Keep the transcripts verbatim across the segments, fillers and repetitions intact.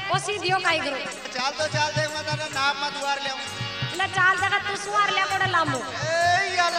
ओ सीधियो काई करो चाल तो चाल दे मैं तेरे नाप में दुआर ले आऊं ले चाल जगह तू सुवार ले कोड़ा लामो ए यार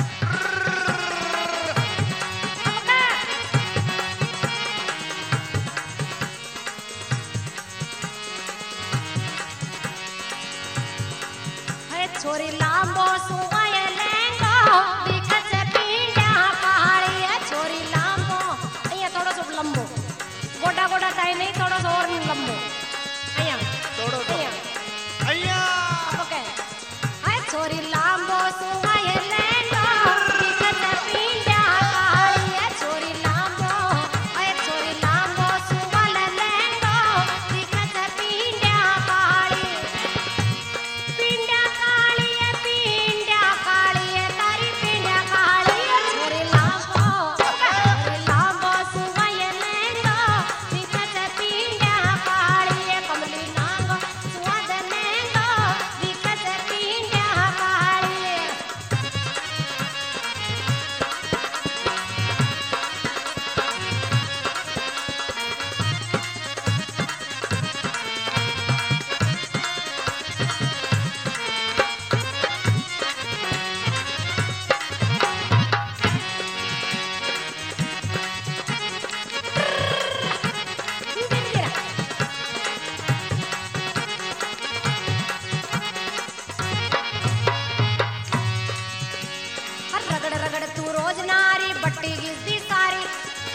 है छोरी लांबो सुवाय लेंगो दिखत पींड्या पहाड़ी है छोरी लांबो अया थोड़ा सो लंबो गोटा गोटा टाइम नहीं थोड़ा सो और लंबो अया छोड़ो तो अय्या ओके है छोरी लांबो सुवाय लेंगो दिखत पींड्या पहाड़ी है छोरी लांबो है छोरी लांबो सुवाल लेंगो दिखत पींड्या पहाड़ी पिंड्या काली है पिंड्या काली है तारी पिंड्या काली है छोरी लांबो छोरी लांबो सुवाय लेंगो दिखत पिंड्या काली है कमली नांगो स्वाद लेंगो दिखत पिंड्या काली है बिंदिरा हर रगड़ रगड़ तू रोज नारी बट्टी गिरती सारी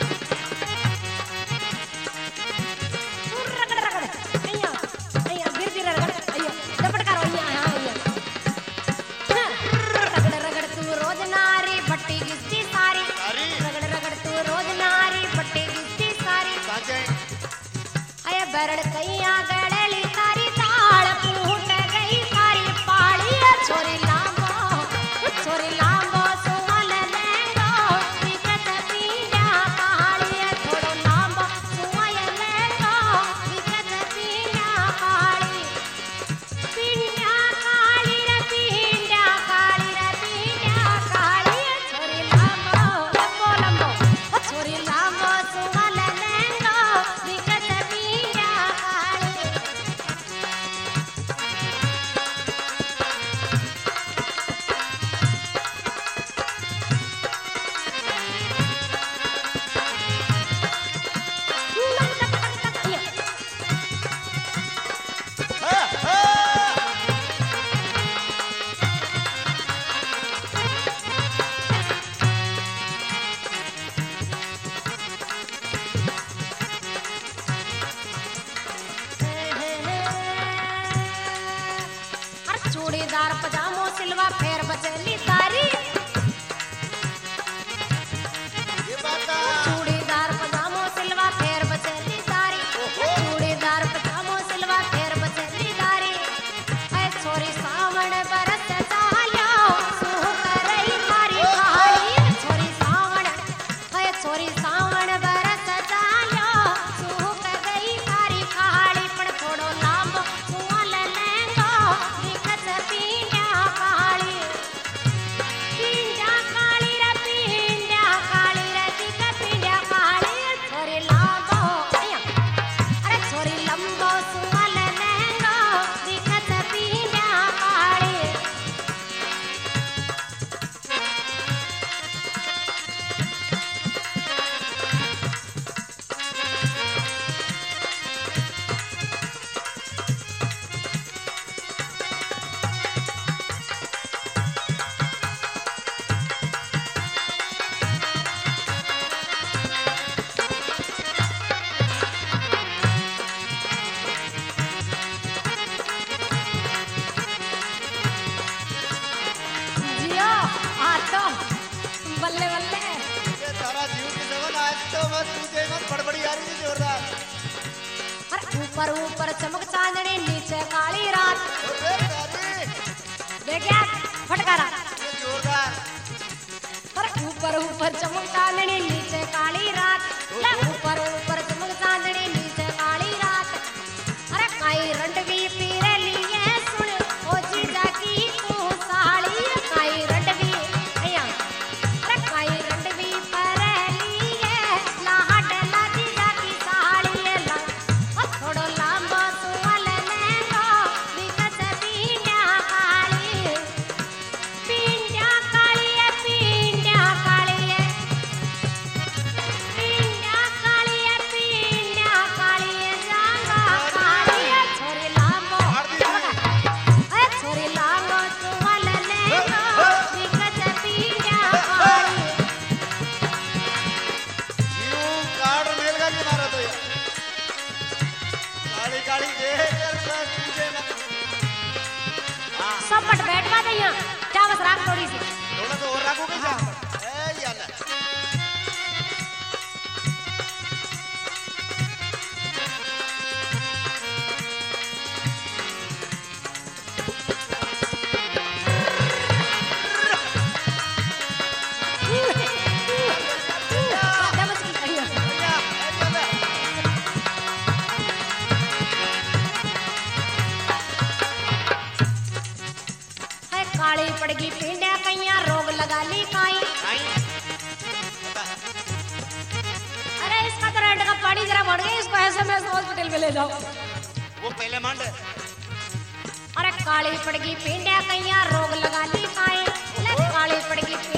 तू रगड़ रगड़ अय्या अय्या बिरती रगड़ अय्यो दपट करो अय्या हां अय्या हाँ, रगड़ रगड़ तू रोज नारी बट्टी गिरती सारी सारी रगड़ रगड़ तू रोज नारी बट्टी गिरती सारी साचे अय बरड़ कैया गड़ली तारी ताल फूट गई सारी पाड़ी है छोरी लांबो छोरी लांबो सुवाल लेंगो दिखत पींड्या पहाड़ी है थोड़ो लांबो सुवाय लेंगो दिखत पींड्या पहाड़ी पिंड्या काली रे पिंड्या काली रे पिंड्या काली है छोरी लांबो लंबो लंबो ओ छोरी लांबो सुवाल लेंगो दिखत पींड्या काली हां हां अरे चूड़ीदार पजामो सिलवा फेर बचली तारी ये बात चूड़ीदार पजामो सिलवा फेर बचली तारी चूड़ीदार पजामो सिलवा फेर बचली तारी ऐ छोरी सावण बरस जायो सुह करई तारी कहानी छोरी सावण ऐ छोरी सावण बरस जायो सुह करई तारी कहानी पण थोड़ो लांबो सुवाल लेंगो दिखत पींड्या काली पिंड्या काली रे पिंड्या काली रे दिखत पिंड्या काली छोरी लांबो अय्या अरे छोरी लंबो सुवाल लेंगो दिखत पींड्या काली जियो आ तो बल्ले बल्ले ये तारा जीव की जगह आज तो मैं तू देगा बड़बड़ी आ रही थी जोरदार अरे ऊपर ऊपर चमक चांदनी नीचे काली रात अरे दादी देखिया फटकारा ये जोरदार अरे ऊपर ऊपर चमक चांदनी नीचे काली रात ले ऊपर ऊपर चमक चांदनी नीचे काली रात अरे काई रंडवी पीरे लिए सुन ओ जीजा की तू साली काई रंडवी अय्या अरे काई रंडवी पर लिए लाहट ला जीजा की साली ला ओ थोड़ो लांबो पड़गी पिंडे कैया रोग लगा ली काई। अरे इसका तो रेंट का पानी जरा बढ़ गया, इसको ऐसे में हॉस्पिटल में ले जाओ। वो पहले मंड। अरे काली पड़गी पिंडे कैया रोग लगा ली काई, काली पड़गी